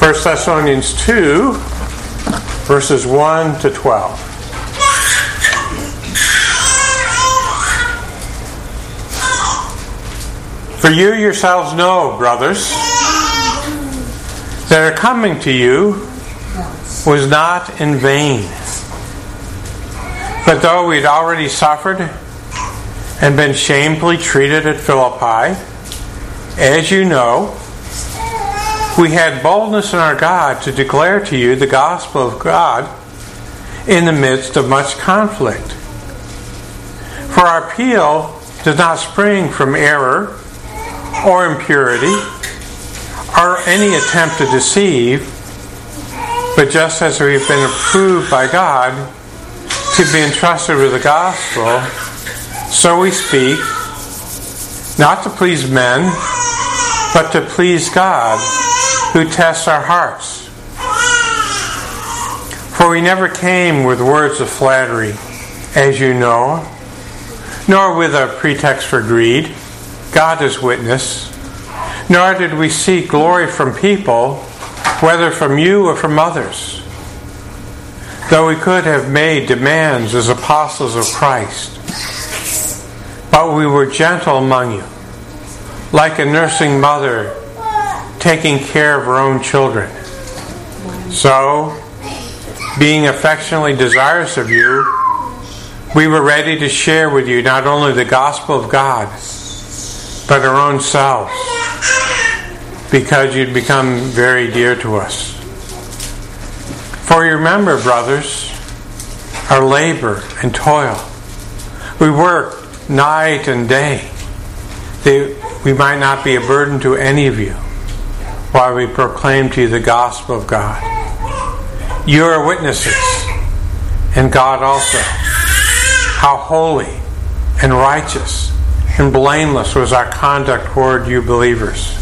1 Thessalonians 2, verses 1 to 12. For you yourselves know, brothers, that our coming to you was not in vain. But though we'd already suffered and been shamefully treated at Philippi, as you know, we had boldness in our God to declare to you the gospel of God in the midst of much conflict. For our appeal does not spring from error or impurity or any attempt to deceive, but just as we've been approved by God to be entrusted with the gospel, so we speak, not to please men, but to please God, who tests our hearts. For we never came with words of flattery, as you know, nor with a pretext for greed. God is witness. Nor did we seek glory from people, whether from you or from others, though we could have made demands as apostles of Christ. But we were gentle among you, like a nursing mother taking care of her own children. So, being affectionately desirous of you, we were ready to share with you not only the gospel of God, but our own selves, because you'd become very dear to us. For you remember, brothers, our labor and toil. We work night and day, that we might not be a burden to any of you, while we proclaim to you the gospel of God. You are witnesses, and God also, how holy and righteous and blameless was our conduct toward you believers.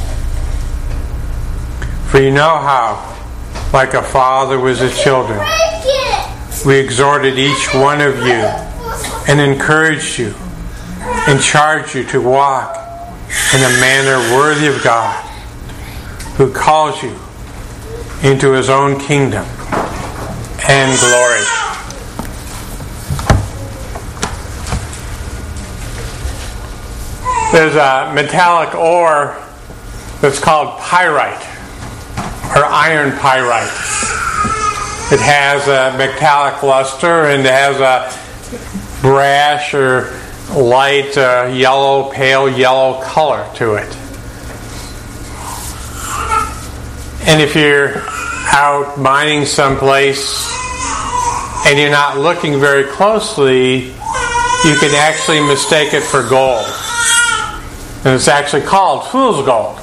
For you know how, like a father with his children, we exhorted each one of you and encouraged you and charged you to walk in a manner worthy of God, who calls you into his own kingdom and glory. There's a metallic ore that's called pyrite, or iron pyrite. It has a metallic luster and it has a brash or light yellow, pale yellow color to it. And if you're out mining someplace and you're not looking very closely, you can actually mistake it for gold. And it's actually called fool's gold,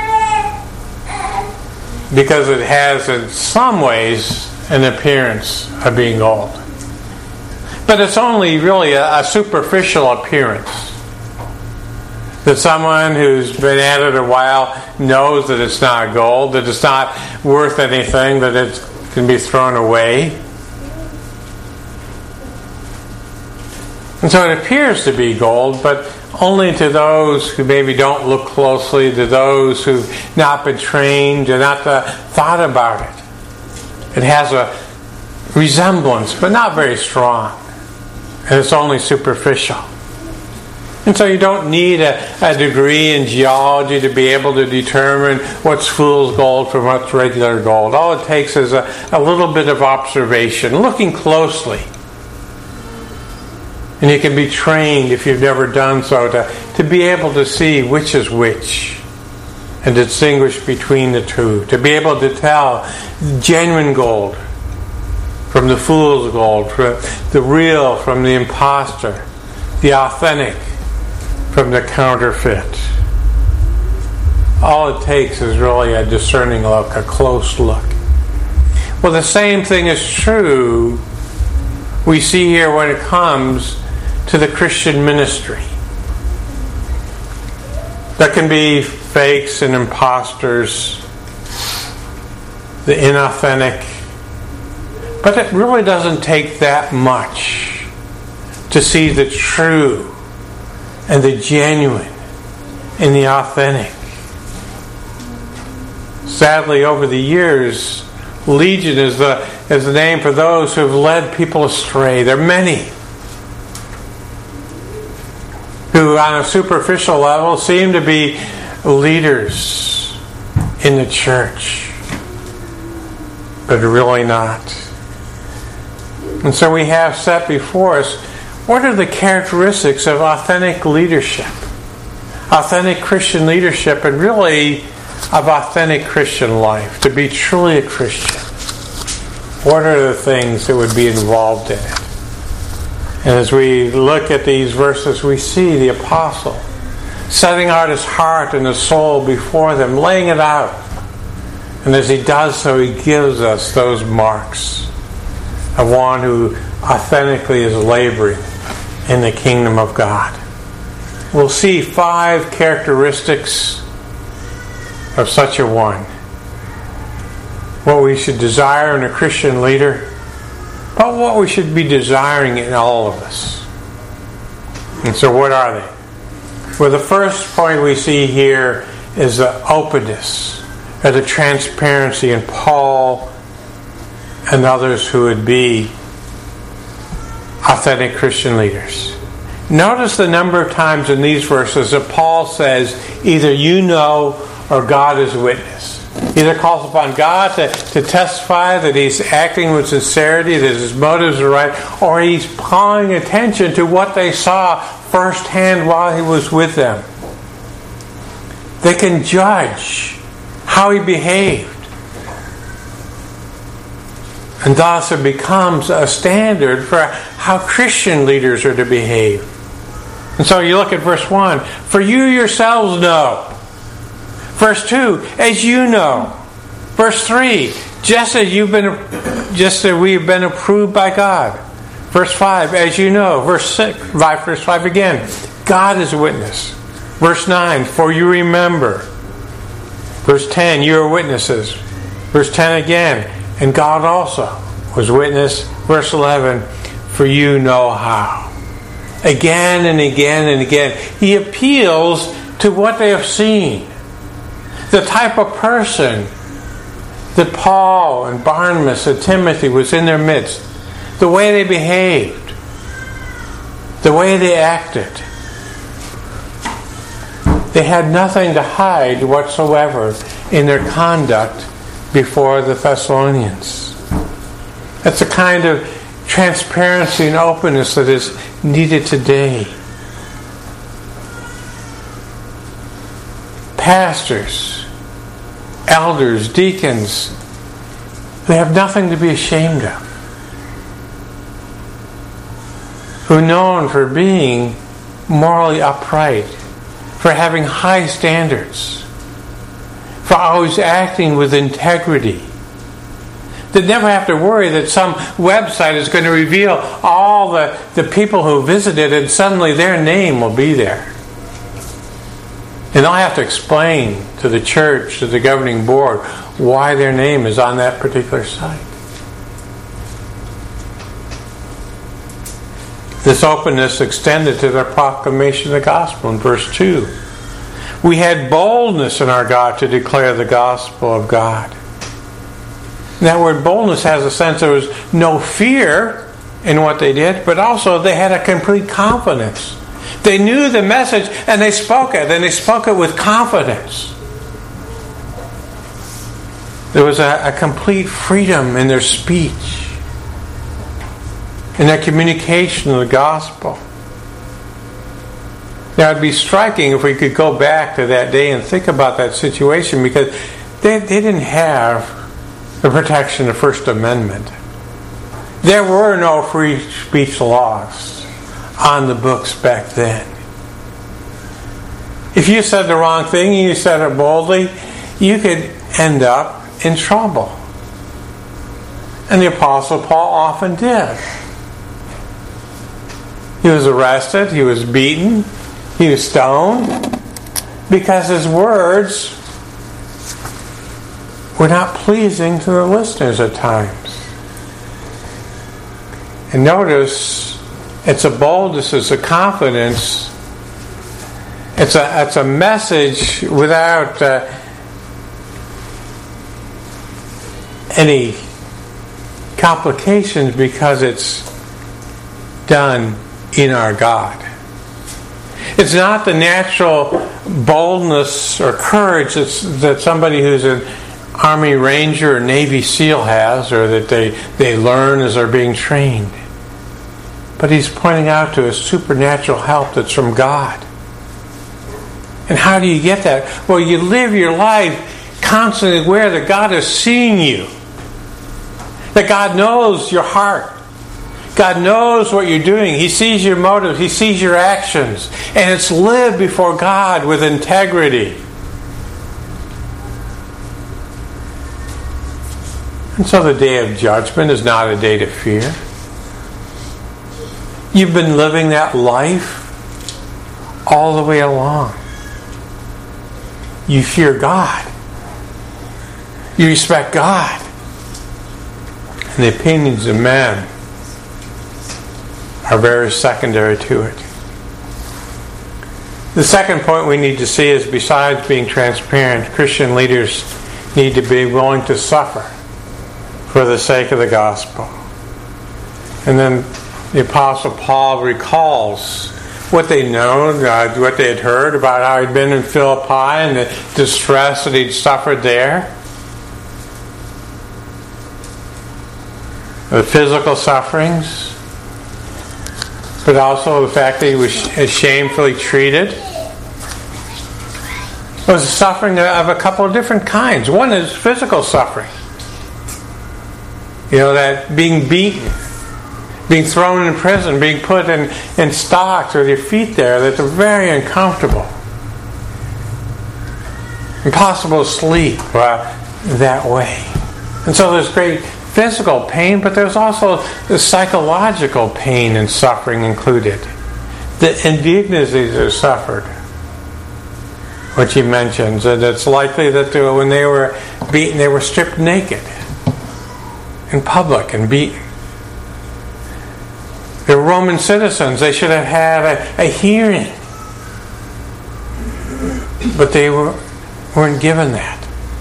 because it has in some ways an appearance of being gold. But it's only really a superficial appearance. That someone who's been at it a while knows that it's not gold, that it's not worth anything, that it can be thrown away. And so it appears to be gold, but only to those who maybe don't look closely, to those who've not been trained and not thought about it. It has a resemblance, but not very strong. And it's only superficial. And so you don't need a degree in geology to be able to determine what's fool's gold from what's regular gold. All it takes is a little bit of observation, looking closely. And you can be trained, if you've never done so, to be able to see which is which and distinguish between the two. To be able to tell genuine gold from the fool's gold, from the real from the imposter, the authentic from the counterfeit. All it takes is really a discerning look, a close look. Well, the same thing is true we see here when it comes to the Christian ministry. There can be fakes and imposters, the inauthentic, but it really doesn't take that much to see the true and the genuine and the authentic. Sadly, over the years, legion is the name for those who have led people astray. There are many who, on a superficial level, seem to be leaders in the church, but really not. And so we have set before us, what are the characteristics of authentic leadership? Authentic Christian leadership, and really of authentic Christian life, to be truly a Christian. What are the things that would be involved in it? And as we look at these verses, we see the apostle setting out his heart and his soul before them, laying it out. And as he does so, he gives us those marks of one who authentically is laboring in the kingdom of God. We'll see 5 characteristics of such a one. What we should desire in a Christian leader, but what we should be desiring in all of us. And so what are they? Well, the first point we see here is the openness, or the transparency in Paul and others who would be authentic Christian leaders. Notice the number of times in these verses that Paul says, either you know or God is witness. He either calls upon God to testify that he's acting with sincerity, that his motives are right, or he's calling attention to what they saw firsthand while he was with them. They can judge how he behaved. And thus it becomes a standard for how Christian leaders are to behave. And so you look at verse 1, for you yourselves know. Verse 2, as you know. Verse 3, just as we've been approved by God. Verse 5, as you know. Verse 5 again, God is a witness. Verse 9, for you remember. Verse 10, you are witnesses. Verse 10 again, and God also was witness. Verse 11, for you know how. Again and again and again, he appeals to what they have seen. The type of person that Paul and Barnabas and Timothy was in their midst. The way they behaved. The way they acted. They had nothing to hide whatsoever in their conduct before the Thessalonians. That's the kind of transparency and openness that is needed today. Pastors, elders, deacons, they have nothing to be ashamed of. Who are known for being morally upright, for having high standards, for always acting with integrity. They never have to worry that some website is going to reveal all the people who visited and suddenly their name will be there. And they'll have to explain to the church, to the governing board, why their name is on that particular site. This openness extended to the proclamation of the gospel in verse 2. We had boldness in our God to declare the gospel of God. And that word boldness has a sense there was no fear in what they did, but also they had a complete confidence. They knew the message and they spoke it, and they spoke it with confidence. There was a complete freedom in their speech, in their communication of the gospel. Now, it'd be striking if we could go back to that day and think about that situation, because they didn't have the protection of the First Amendment. There were no free speech laws on the books back then. If you said the wrong thing and you said it boldly, you could end up in trouble. And the Apostle Paul often did. He was arrested, he was beaten, he was stoned, because his words were not pleasing to the listeners at times. And notice, it's a boldness, it's a confidence, it's a message without any complications because it's done in our God. It's not the natural boldness or courage that somebody who's an Army Ranger or Navy SEAL has, or that they learn as they're being trained. But he's pointing out to a supernatural help that's from God. And how do you get that? Well, you live your life constantly aware that God is seeing you. That God knows your heart. God knows what you're doing. He sees your motives. He sees your actions. And it's lived before God with integrity. And so the day of judgment is not a day to fear. You've been living that life all the way along. You fear God. You respect God. And the opinions of men are very secondary to it. The second point we need to see is, besides being transparent, Christian leaders need to be willing to suffer for the sake of the gospel. And then the Apostle Paul recalls what they know, what they had heard about how he'd been in Philippi and the distress that he'd suffered there. The physical sufferings, but also the fact that he was shamefully treated. It was suffering of a couple of different kinds. One is physical suffering. You know, that being beaten, being thrown in prison, being put in stocks with your feet there, that's very uncomfortable. Impossible to sleep that way. And so there's great physical pain, but there's also the psychological pain and suffering included. The indignities that are suffered, which he mentions, and it's likely that when they were beaten, they were stripped naked in public and beaten. They were Roman citizens. They should have had a hearing, but they weren't given that.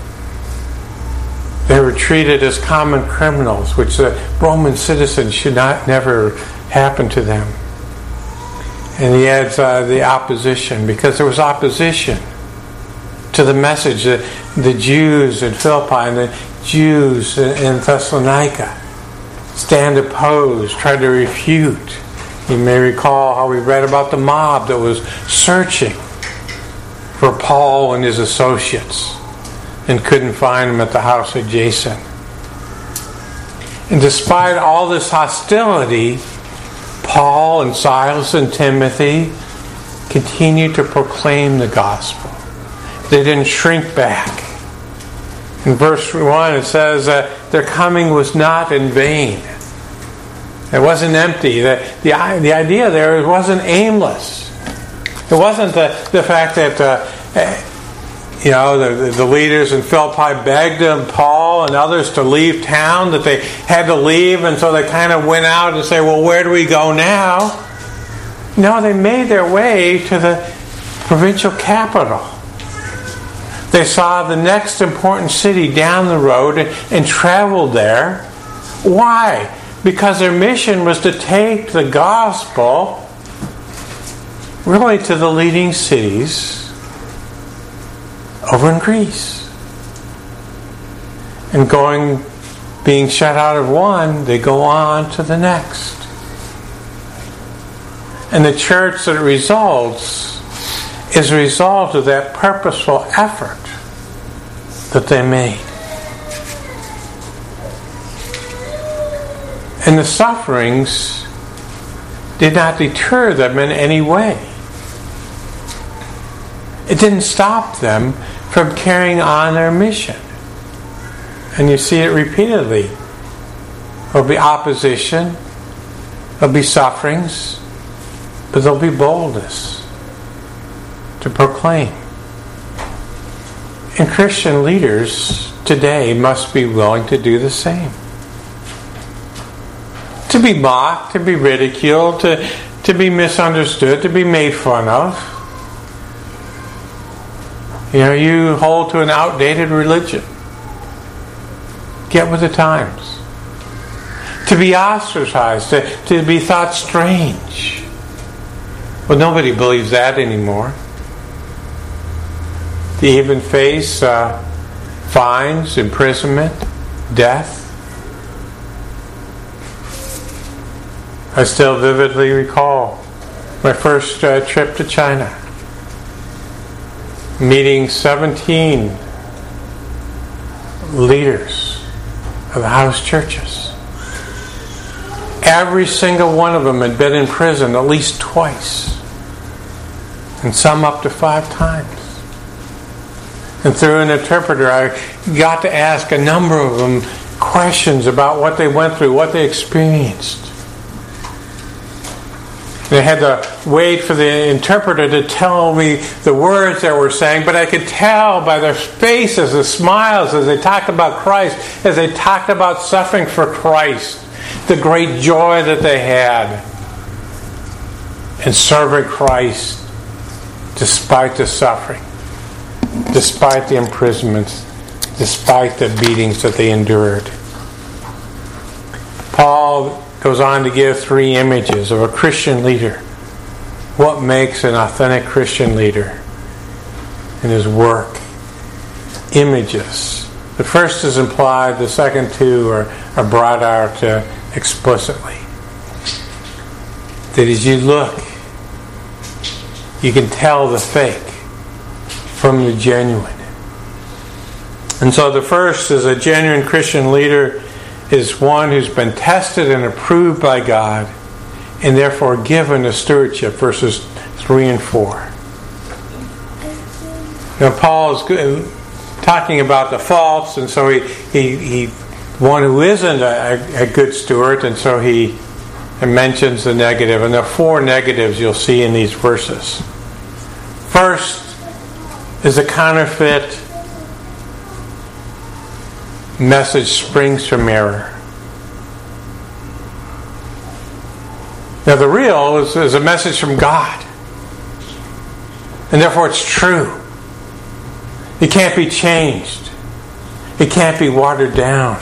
They were treated as common criminals, which the Roman citizens should never happen to them. And he adds the opposition, because there was opposition to the message that the Jews in Philippi and the Jews in Thessalonica stand opposed, try to refute. You may recall how we read about the mob that was searching for Paul and his associates and couldn't find him at the house of Jason. And despite all this hostility, Paul and Silas and Timothy continued to proclaim the gospel. They didn't shrink back. In verse 1 it says that their coming was not in vain. It wasn't empty. The idea there wasn't aimless. It wasn't the fact that the leaders in Philippi begged them, Paul and others, to leave town, that they had to leave, and so they kind of went out and say, well, where do we go now? No, they made their way to the provincial capital. They saw the next important city down the road and traveled there. Why? Because their mission was to take the gospel really to the leading cities over in Greece. And being shut out of one, they go on to the next. And the church that results is a result of that purposeful effort that they made. And the sufferings did not deter them in any way. It didn't stop them from carrying on their mission. And you see it repeatedly. There'll be opposition, there'll be sufferings, but there'll be boldness to proclaim. And Christian leaders today must be willing to do the same. To be mocked, to be ridiculed, to be misunderstood, to be made fun of. You hold to an outdated religion. get with the times, to be ostracized, to be thought strange. Well, nobody believes that anymore. To even face fines, imprisonment, death. I still vividly recall my first trip to China, meeting 17 leaders of the house churches. Every single one of them had been in prison at least twice, and some up to 5 times. And through an interpreter, I got to ask a number of them questions about what they went through, what they experienced. And I had to wait for the interpreter to tell me the words they were saying, but I could tell by their faces, the smiles, as they talked about Christ, as they talked about suffering for Christ, the great joy that they had in serving Christ despite the suffering, despite the imprisonments, despite the beatings that they endured. Paul goes on to give 3 images of a Christian leader. What makes an authentic Christian leader in his work? Images. The first is implied, the second 2 are brought out explicitly. That as you look, you can tell the fake from the genuine. And so the first is a genuine Christian leader is one who's been tested and approved by God and therefore given a stewardship, verses 3 and 4. Now Paul is talking about the faults, and so he one who isn't a good steward, and so he mentions the negative. And there are 4 negatives you'll see in these verses. First is a counterfeit message springs from error. Now the real is a message from God, and therefore it's true. It can't be changed. It can't be watered down.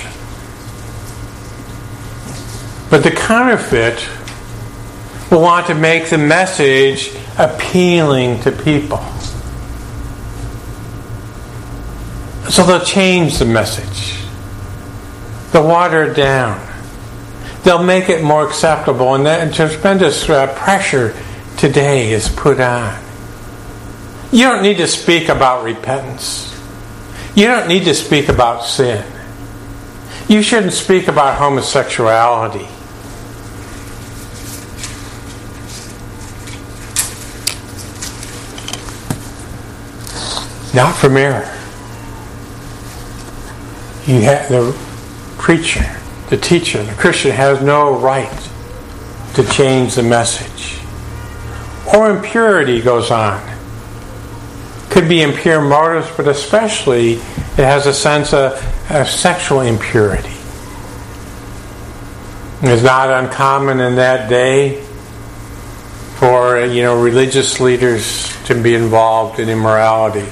But the counterfeit will want to make the message appealing to people. So they'll change the message. They'll water it down. They'll make it more acceptable. And that tremendous pressure today is put on. You don't need to speak about repentance. You don't need to speak about sin. You shouldn't speak about homosexuality. Not from error. You have the preacher, the teacher, the Christian has no right to change the message. Or impurity goes on. Could be impure motives, but especially it has a sense of sexual impurity. It's not uncommon in that day for religious leaders to be involved in immorality.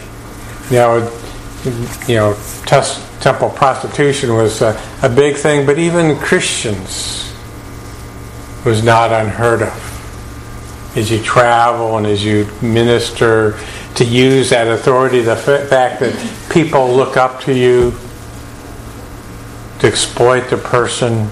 Temple prostitution was a big thing, but even Christians was not unheard of. As you travel and as you minister, to use that authority, the fact that people look up to you, to exploit the person,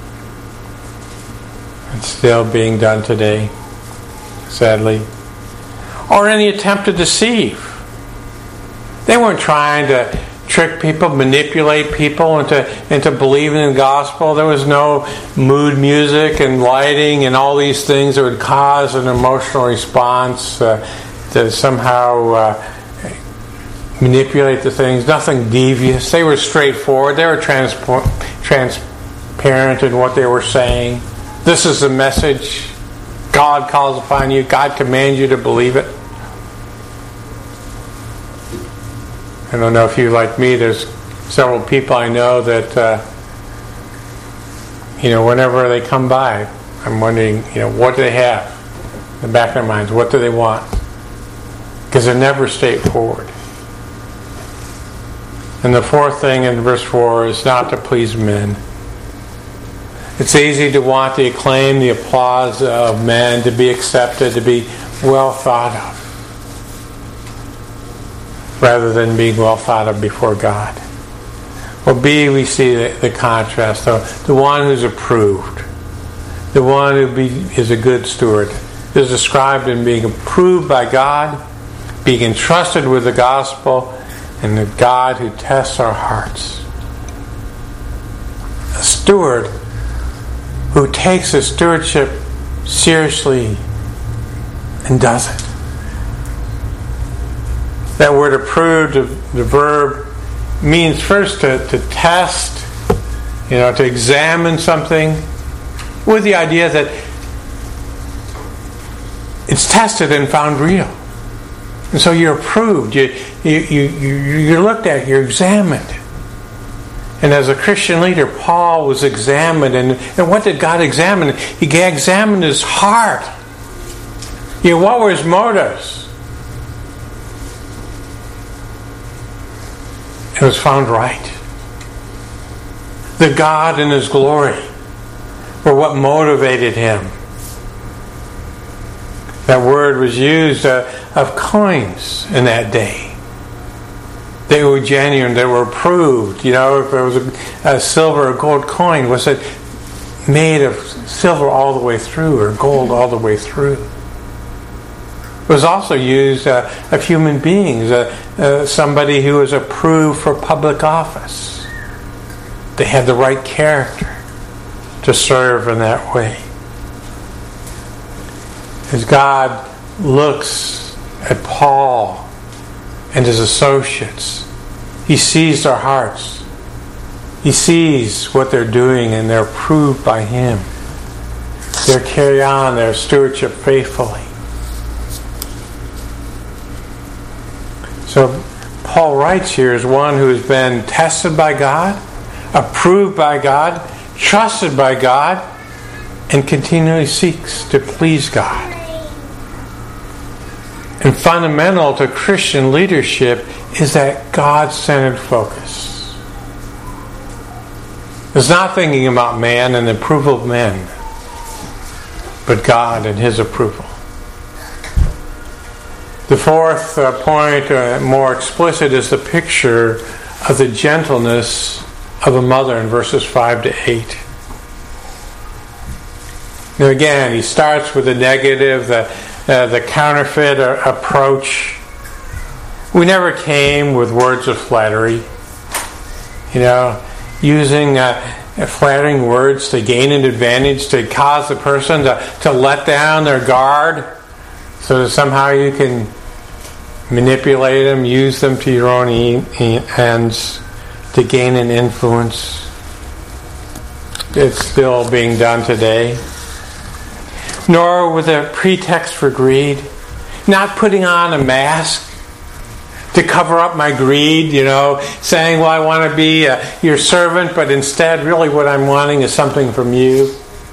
it's still being done today, sadly. Or any attempt to deceive. They weren't trying to trick people, manipulate people into believing in the gospel. There was no mood music and lighting and all these things that would cause an emotional response to somehow manipulate the things. Nothing devious. They were straightforward. They were transparent in what they were saying. This is the message. God calls upon you. God commands you to believe it. I don't know if you, like me, there's several people I know that, whenever they come by, I'm wondering, what do they have in the back of their minds? What do they want? Because they're never straightforward. And the fourth thing in verse 4 is not to please men. It's easy to want the acclaim, the applause of men, to be accepted, to be well thought of, rather than being well thought of before God. Well, B, we see the contrast. The one who's approved, the one who is a good steward, is described in being approved by God, being entrusted with the gospel, and the God who tests our hearts. A steward who takes his stewardship seriously and does it. That word approved, the verb, means first to test, to examine something with the idea that it's tested and found real. And so you're approved, you're looked at, you're examined. And as a Christian leader, Paul was examined. And what did God examine? He examined his heart. What were his motives? It was found right. The God in his glory were what motivated him. That word was used of coins in that day. They were genuine. They were approved. If there was a silver or gold coin, was it made of silver all the way through or gold all the way through? It was also used of human beings, somebody who was approved for public office. They had the right character to serve in that way. As God looks at Paul and his associates, he sees their hearts. He sees what they're doing, and they're approved by him. They carry on their stewardship faithfully. So Paul writes here as one who has been tested by God, approved by God, trusted by God, and continually seeks to please God. And fundamental to Christian leadership is that God-centered focus. It's not thinking about man and the approval of men, but God and his approval. The fourth point, more explicit, is the picture of the gentleness of a mother in verses 5 to 8. Now again, he starts with the negative, the counterfeit approach. We never came with words of flattery. Using flattering words to gain an advantage, to cause the person to let down their guard, so that somehow you can manipulate them, use them to your own ends to gain an influence. It's still being done today. Nor with a pretext for greed, not putting on a mask to cover up my greed, saying, well, I want to be your servant, but instead really what I'm wanting is something from you.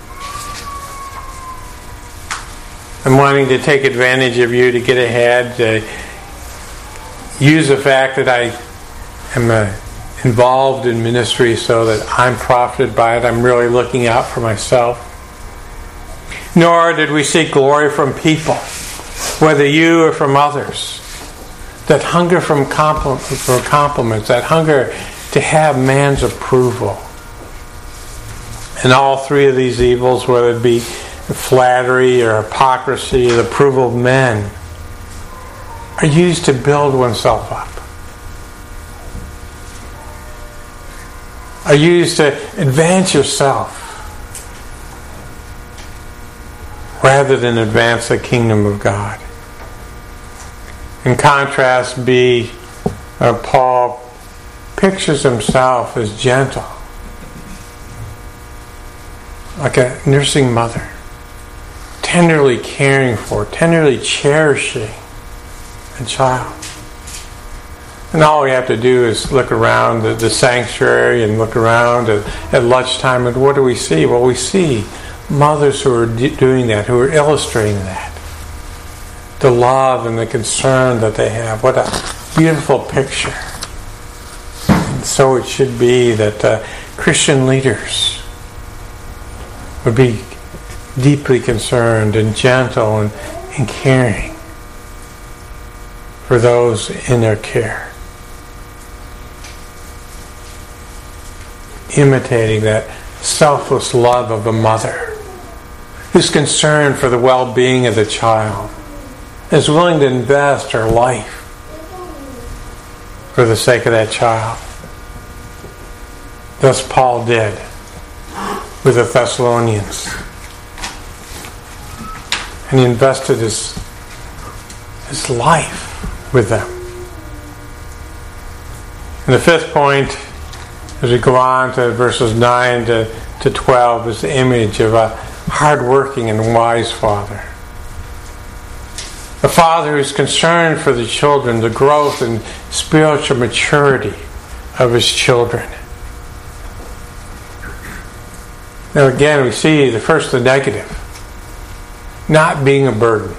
I'm wanting to take advantage of you to get ahead, to use the fact that I am involved in ministry so that I'm profited by it. I'm really looking out for myself. Nor did we seek glory from people, whether you or from others, that hunger for compliments, that hunger to have man's approval. And all three of these evils, whether it be flattery or hypocrisy, the approval of men, are used to build oneself up, are used to advance yourself rather than advance the kingdom of God. In contrast, Paul pictures himself as gentle, like a nursing mother, tenderly caring for, tenderly cherishing a child. And all we have to do is look around the sanctuary and look around at lunchtime, and what do we see? Well, we see mothers who are doing that, who are illustrating that. The love and the concern that they have. What a beautiful picture. So it should be that Christian leaders would be deeply concerned and gentle and caring for those in their care. Imitating that selfless love of a mother who's concerned for the well-being of the child, is willing to invest her life for the sake of that child. Thus Paul did with the Thessalonians. And he invested his life with them. And the fifth point, as we go on to verses 9 to 12, is the image of a hard-working and wise father. A father who is concerned for the children, the growth and spiritual maturity of his children. Now again, we see the negative. Not being a burden.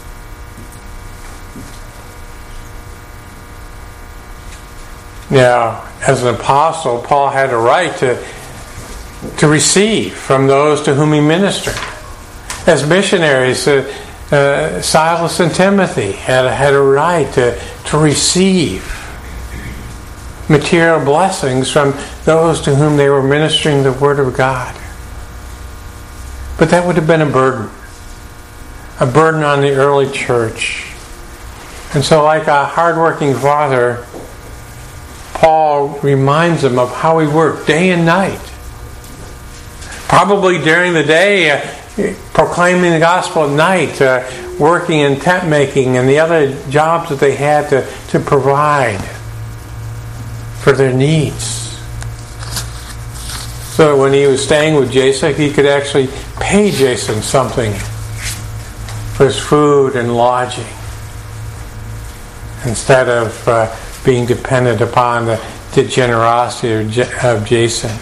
Now, as an apostle, Paul had a right to receive from those to whom he ministered. As missionaries, Silas and Timothy had a right to receive material blessings from those to whom they were ministering the Word of God. But that would have been a burden on the early church. And so, like a hardworking father, Paul reminds them of how he worked day and night. Probably during the day, proclaiming the gospel at night, working in tent making and the other jobs that they had to provide for their needs. So that when he was staying with Jason, he could actually pay Jason something for his food and lodging, instead of being dependent upon the generosity of Jason.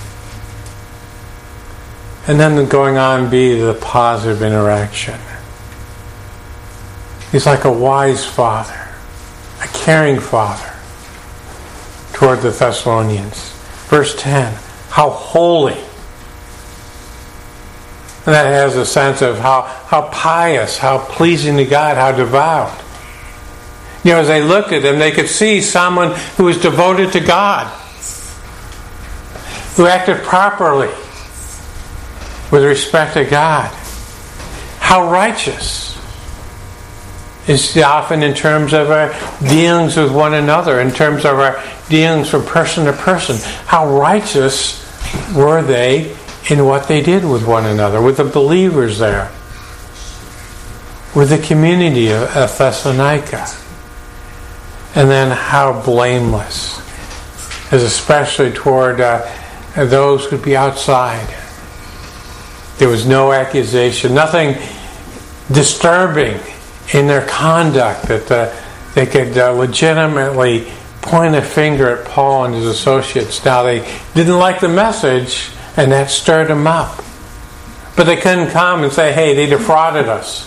And then going on be the positive interaction. He's like a wise father, a caring father toward the Thessalonians. Verse 10, how holy. And that has a sense of how pious, how pleasing to God, how devout. You know, as they looked at him, they could see someone who was devoted to God, who acted properly with respect to God. How righteous is often in terms of our dealings with one another, in terms of our dealings from person to person. How righteous were they in what they did with one another, with the believers there, with the community of Thessalonica. And then how blameless, as especially toward those who would be outside. There was no accusation, nothing disturbing in their conduct that they could legitimately point a finger at Paul and his associates. Now, they didn't like the message, and that stirred them up. But they couldn't come and say, hey, they defrauded us.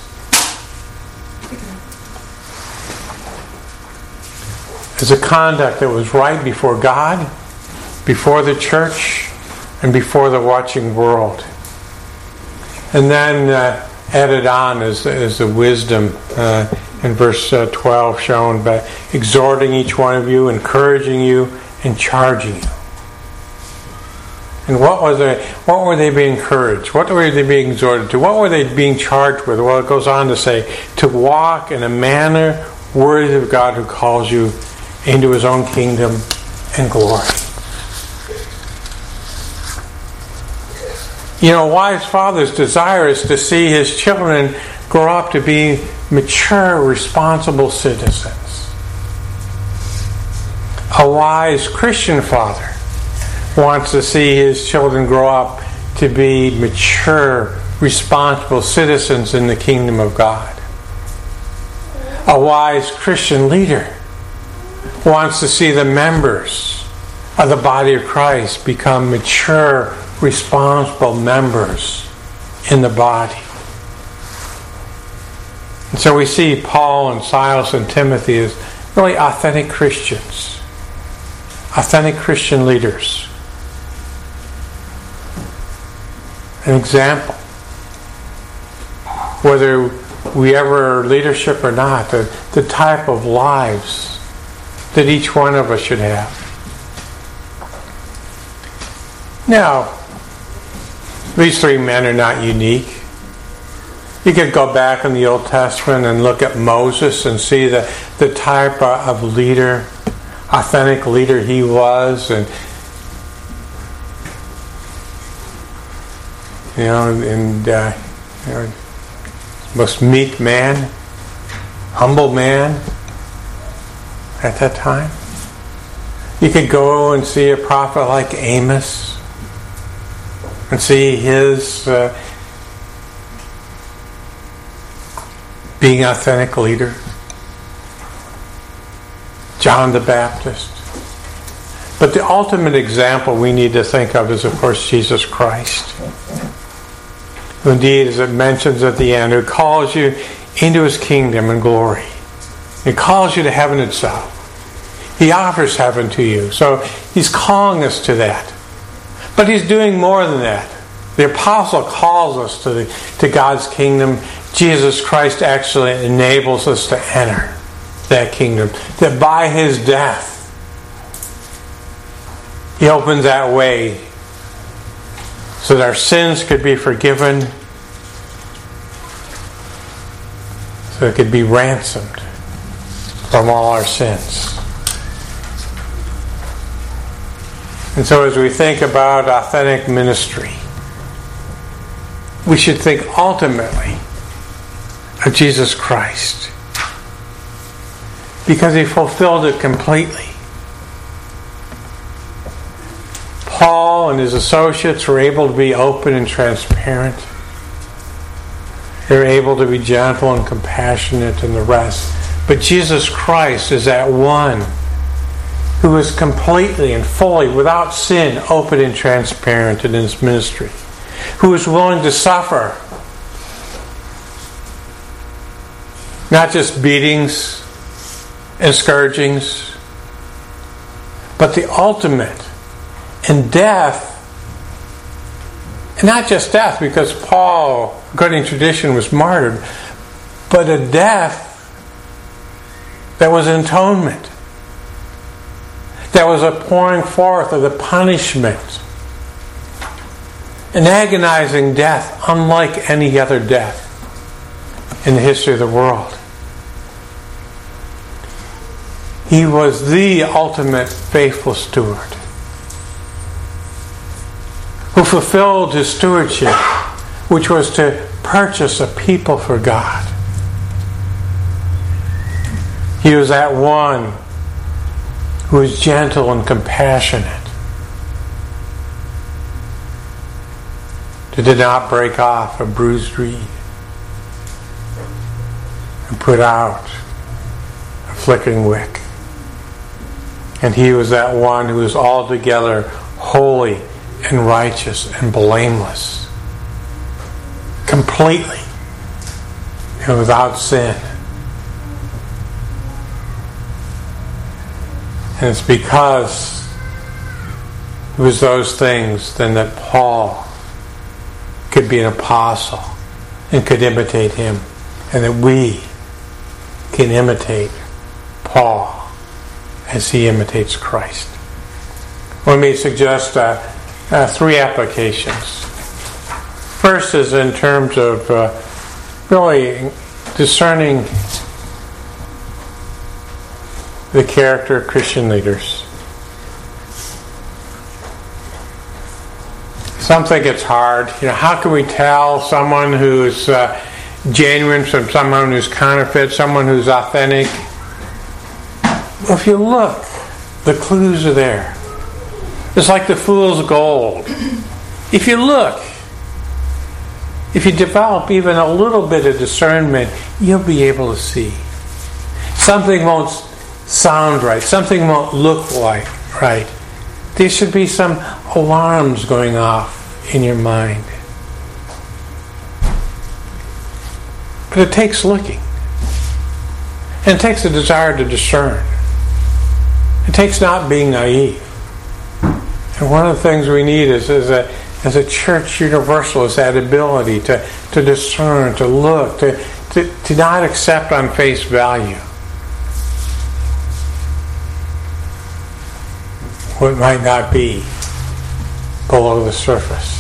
It's a conduct that was right before God, before the church, and before the watching world. And then added on is the wisdom in verse 12 shown by exhorting each one of you, encouraging you, and charging you. And what were they being encouraged? What were they being exhorted to? What were they being charged with? Well, it goes on to say, to walk in a manner worthy of God who calls you into his own kingdom and glory. You know, a wise father's desire is to see his children grow up to be mature, responsible citizens. A wise Christian father wants to see his children grow up to be mature, responsible citizens in the kingdom of God. A wise Christian leader wants to see the members of the body of Christ become mature, responsible members in the body. And so we see Paul and Silas and Timothy as really authentic Christians. authentic Christian leaders. An example. Whether we ever are leadership or not, the type of lives that each one of us should have. Now, these three men are not unique. You could go back in the Old Testament and look at Moses and see the type of leader, authentic leader he was, and most meek man, humble man at that time. You could go and see a prophet like Amos and see his being an authentic leader. John the Baptist. But the ultimate example we need to think of is, of course, Jesus Christ. Indeed, as it mentions at the end, who calls you into his kingdom and glory. He calls you to heaven itself. He offers heaven to you. So he's calling us to that. But he's doing more than that. The apostle calls us to God's kingdom. Jesus Christ actually enables us to enter that kingdom. That by his death, he opens that way so that our sins could be forgiven, so it could be ransomed from all our sins. And so as we think about authentic ministry, we should think ultimately of Jesus Christ, because he fulfilled it completely. Paul and his associates were able to be open and transparent. They were able to be gentle and compassionate and the rest. But Jesus Christ is that one who is completely and fully, without sin, open and transparent in his ministry. Who is willing to suffer not just beatings and scourgings, but the ultimate in death. And not just death, because Paul, according to tradition, was martyred, but a death that was an atonement. That was a pouring forth of the punishment. An agonizing death, unlike any other death in the history of the world. He was the ultimate faithful steward, who fulfilled his stewardship, which was to purchase a people for God. He was that one who was gentle and compassionate, who did not break off a bruised reed and put out a flickering wick. And he was that one who was altogether holy and righteous and blameless, completely and without sin. And it's because it was those things then that Paul could be an apostle and could imitate him, and that we can imitate Paul as he imitates Christ. Let me suggest 3 applications. First is in terms of really discerning the character of Christian leaders. Some think it's hard. How can we tell someone who's genuine from someone who's counterfeit, someone who's authentic? Well, if you look, the clues are there. It's like the fool's gold. If you look, if you develop even a little bit of discernment, you'll be able to see. Something won't sound right. Something won't look like right. There should be some alarms going off in your mind. But it takes looking. And it takes a desire to discern. It takes not being naive. And one of the things we need is as a church universal is that ability to discern, to look, to not accept on face value what might not be below the surface.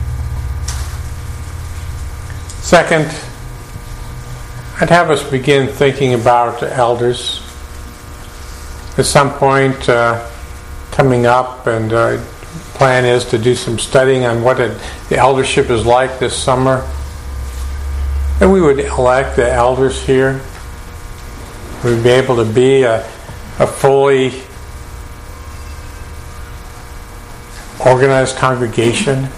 Second, I'd have us begin thinking about elders. At some point coming up, and plan is to do some studying on what the eldership is like this summer. And we would elect the elders here. We'd be able to be a fully organized congregation.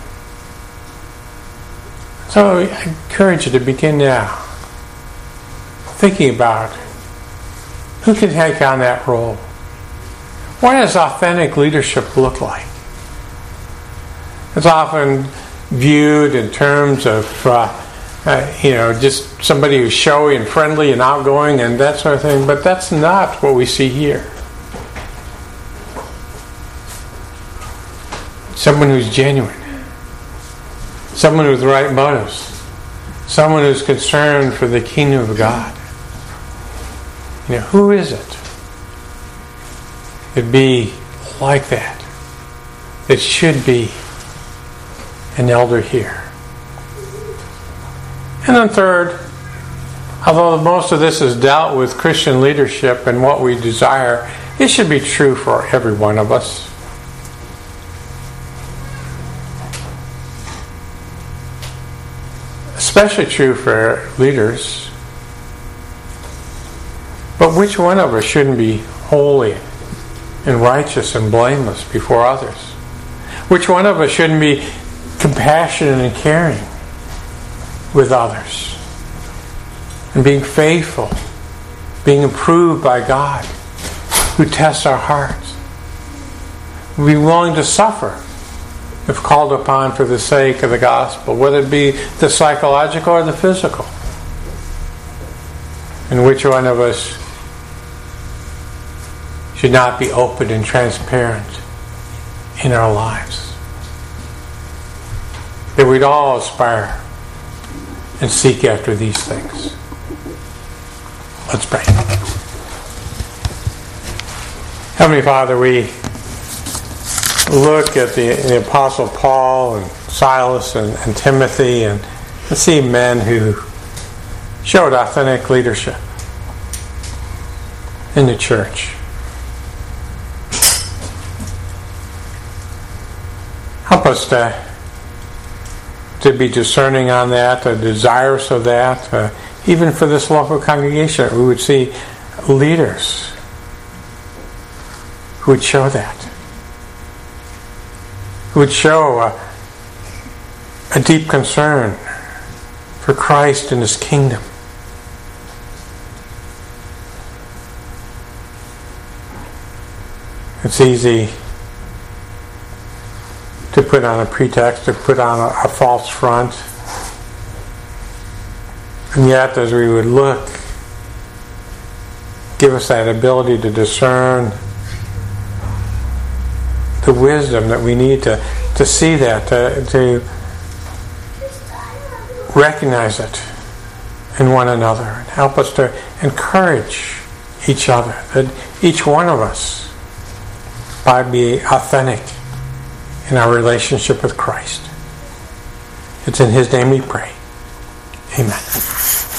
So I encourage you to begin now, thinking about who can take on that role. What does authentic leadership look like? It's often viewed in terms of just somebody who's showy and friendly and outgoing and that sort of thing, but that's not what we see here. Someone who's genuine, someone with the right motives, someone who's concerned for the kingdom of God. Who is it that'd be like that? That should be an elder here. And then third, although most of this is dealt with Christian leadership and what we desire, it should be true for every one of us. Especially true for leaders. But which one of us shouldn't be holy and righteous and blameless before others? Which one of us shouldn't be compassionate and caring with others? And being faithful, being approved by God, who tests our hearts. Be willing to suffer if called upon for the sake of the gospel, whether it be the psychological or the physical. And which one of us should not be open and transparent in our lives? That we'd all aspire and seek after these things. Let's pray. Heavenly Father, we look at the Apostle Paul and Silas and Timothy and see men who showed authentic leadership in the church. Help us to be discerning on that, desirous of that. Even for this local congregation, we would see leaders who would show that. Who would show a deep concern for Christ and His kingdom. It's easy to put on a pretext, to put on a false front. And yet, as we would look, give us that ability to discern the wisdom that we need to see that, to recognize it in one another, and help us to encourage each other, that each one of us might be authentic in our relationship with Christ. It's in His name we pray. Amen.